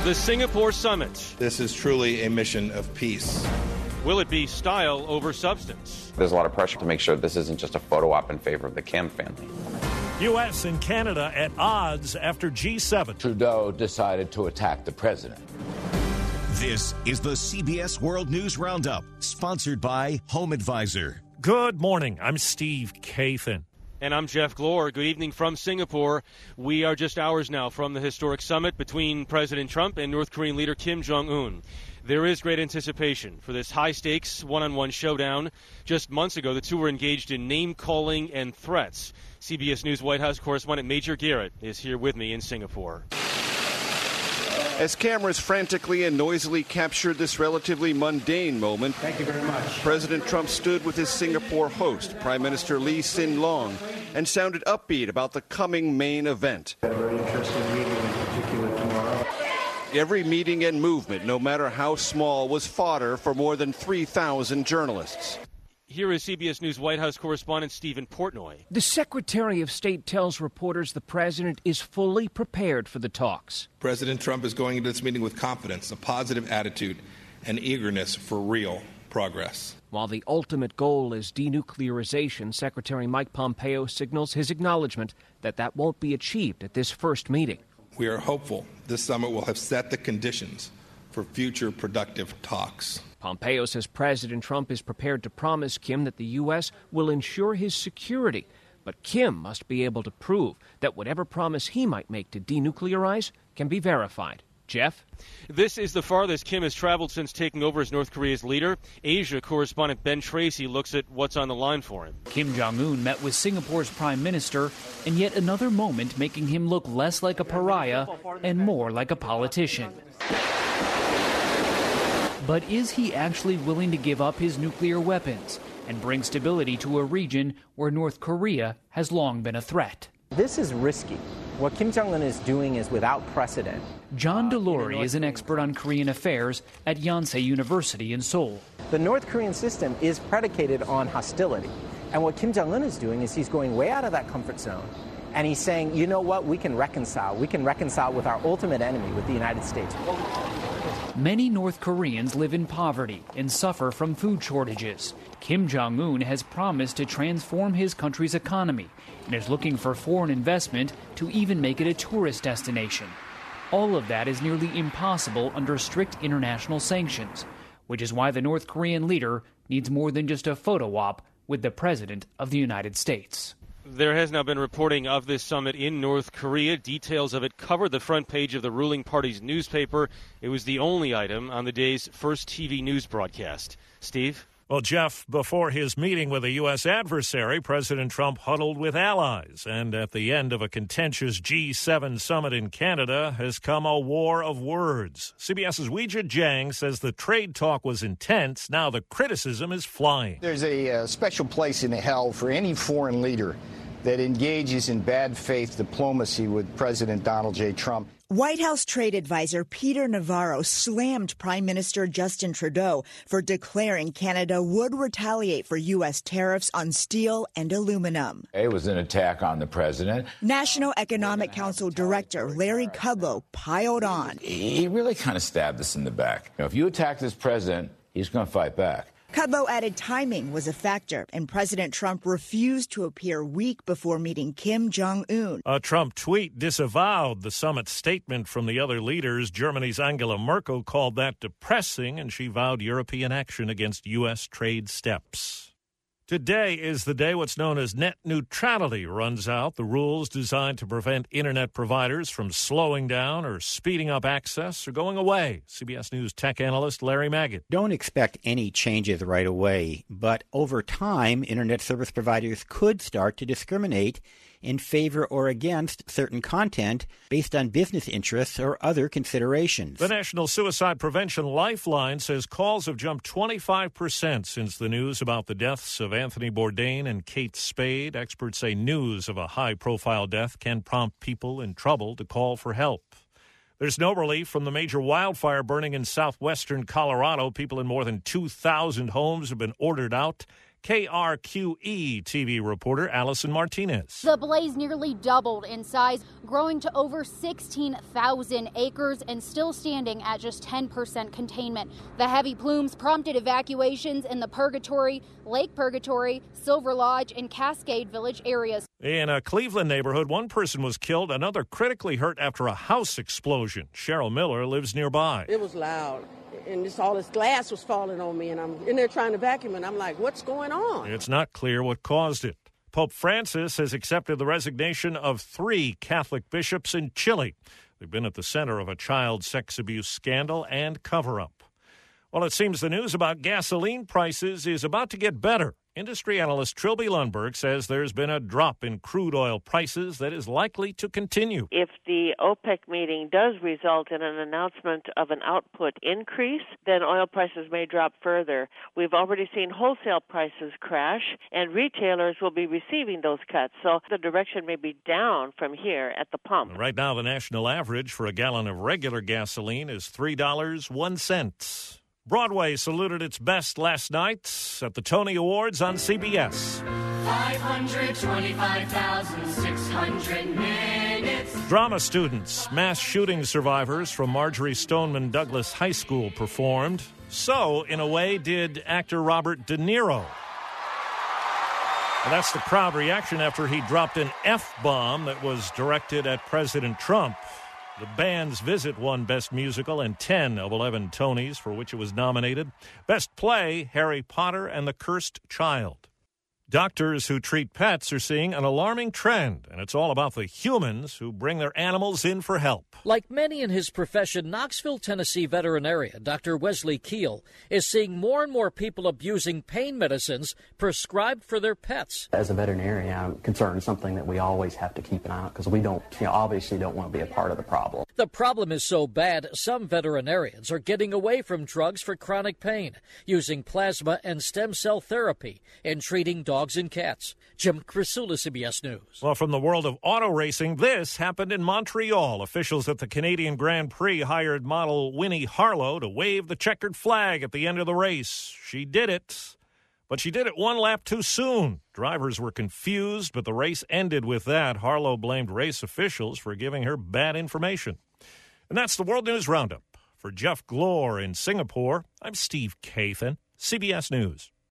The Singapore Summit. This is truly a mission of peace. Will it be style over substance? There's a lot of pressure to make sure this isn't just a photo op in favor of the Kim family. U.S. and Canada at odds after G7. Trudeau decided to attack the president. This is the CBS World News Roundup, sponsored by Home Advisor. Good morning. I'm Steve Kathan. And I'm Jeff Glor. Good evening from Singapore. We are just hours now from the historic summit between President Trump and North Korean leader Kim Jong-un. There is great anticipation for this high-stakes one-on-one showdown. Just months ago, the two were engaged in name-calling and threats. CBS News White House correspondent Major Garrett is here with me in Singapore. As cameras frantically and noisily captured this relatively mundane moment, thank you very much. President Trump stood with his Singapore host, Prime Minister Lee Hsien Loong, and sounded upbeat about the coming main event. A very interesting meeting in particular tomorrow. Every meeting and movement, no matter how small, was fodder for more than 3,000 journalists. Here is CBS News White House correspondent Stephen Portnoy. The Secretary of State tells reporters the president is fully prepared for the talks. President Trump is going into this meeting with confidence, a positive attitude, and eagerness for real progress. While the ultimate goal is denuclearization, Secretary Mike Pompeo signals his acknowledgement that that won't be achieved at this first meeting. We are hopeful this summit will have set the conditions for future productive talks. Pompeo says President Trump is prepared to promise Kim that the U.S. will ensure his security, but Kim must be able to prove that whatever promise he might make to denuclearize can be verified. Jeff? This is the farthest Kim has traveled since taking over as North Korea's leader. Asia correspondent Ben Tracy looks at what's on the line for him. Kim Jong-un met with Singapore's prime minister, in yet another moment making him look less like a pariah and more like a politician. But is he actually willing to give up his nuclear weapons and bring stability to a region where North Korea has long been a threat? This is risky. What Kim Jong-un is doing is without precedent. John Delury is an expert on Korean affairs at Yonsei University in Seoul. The North Korean system is predicated on hostility. And what Kim Jong-un is doing is he's going way out of that comfort zone. And he's saying, you know what, we can reconcile. We can reconcile with our ultimate enemy, with the United States. Many North Koreans live in poverty and suffer from food shortages. Kim Jong-un has promised to transform his country's economy and is looking for foreign investment to even make it a tourist destination. All of that is nearly impossible under strict international sanctions, which is why the North Korean leader needs more than just a photo op with the President of the United States. There has now been reporting of this summit in North Korea. Details of it covered the front page of the ruling party's newspaper. It was the only item on the day's first TV news broadcast. Steve? Well, Jeff, before his meeting with a U.S. adversary, President Trump huddled with allies. And at the end of a contentious G7 summit in Canada has come a war of words. CBS's Weijia Jiang says the trade talk was intense. Now the criticism is flying. There's a special place in hell for any foreign leader that engages in bad faith diplomacy with President Donald J. Trump. White House trade advisor Peter Navarro slammed Prime Minister Justin Trudeau for declaring Canada would retaliate for U.S. tariffs on steel and aluminum. It was an attack on the president. National Economic Council Director Larry Kudlow piled on. He really kind of stabbed us in the back. If you attack this president, he's going to fight back. Kudlow added timing was a factor, and President Trump refused to appear a week before meeting Kim Jong-un. A Trump tweet disavowed the summit statement from the other leaders. Germany's Angela Merkel called that depressing, and she vowed European action against U.S. trade steps. Today is the day what's known as net neutrality runs out. The rules designed to prevent Internet providers from slowing down or speeding up access are going away. CBS News tech analyst Larry Maggett. Don't expect any changes right away, but over time, Internet service providers could start to discriminate in favor or against certain content based on business interests or other considerations. The National Suicide Prevention Lifeline says calls have jumped 25% since the news about the deaths of Anthony Bourdain and Kate Spade. Experts say news of a high-profile death can prompt people in trouble to call for help. There's no relief from the major wildfire burning in southwestern Colorado. People in more than 2,000 homes have been ordered out. KRQE TV reporter Allison Martinez. The blaze nearly doubled in size, growing to over 16,000 acres and still standing at just 10% containment. The heavy plumes prompted evacuations in the Purgatory, Lake Purgatory, Silver Lodge, and Cascade Village areas. In a Cleveland neighborhood, one person was killed, another critically hurt after a house explosion. Cheryl Miller lives nearby. It was loud, and all this glass was falling on me, and I'm in there trying to vacuum, and I'm like, what's going on? It's not clear what caused it. Pope Francis has accepted the resignation of 3 Catholic bishops in Chile. They've been at the center of a child sex abuse scandal and cover-up. Well, it seems the news about gasoline prices is about to get better. Industry analyst Trilby Lundberg says there's been a drop in crude oil prices that is likely to continue. If the OPEC meeting does result in an announcement of an output increase, then oil prices may drop further. We've already seen wholesale prices crash, and retailers will be receiving those cuts. So the direction may be down from here at the pump. Right now, the national average for a gallon of regular gasoline is $3.01. Broadway saluted its best last night at the Tony Awards on CBS. 525,600 minutes. Drama students, mass shooting survivors from Marjorie Stoneman Douglas High School performed. So, in a way, did actor Robert De Niro. And that's the crowd reaction after he dropped an F-bomb that was directed at President Trump. The band's Visit won Best Musical and 10 of 11 Tonys for which it was nominated. Best Play, Harry Potter and the Cursed Child. Doctors who treat pets are seeing an alarming trend, and it's all about the humans who bring their animals in for help. Like many in his profession, Knoxville, Tennessee veterinarian Dr. Wesley Keel is seeing more and more people abusing pain medicines prescribed for their pets. As a veterinarian, I'm concerned it's something that we always have to keep an eye on because we obviously don't want to be a part of the problem. The problem is so bad, some veterinarians are getting away from drugs for chronic pain, using plasma and stem cell therapy in treating dogs and cats. Jim Crisula, CBS News. Well, from the world of auto racing, this happened in Montreal. Officials at the Canadian Grand Prix hired model Winnie Harlow to wave the checkered flag at the end of the race. She did it, but she did it one lap too soon. Drivers were confused, but the race ended with that. Harlow blamed race officials for giving her bad information. And that's the World News Roundup. For Jeff Glor in Singapore, I'm Steve Kathan, CBS News.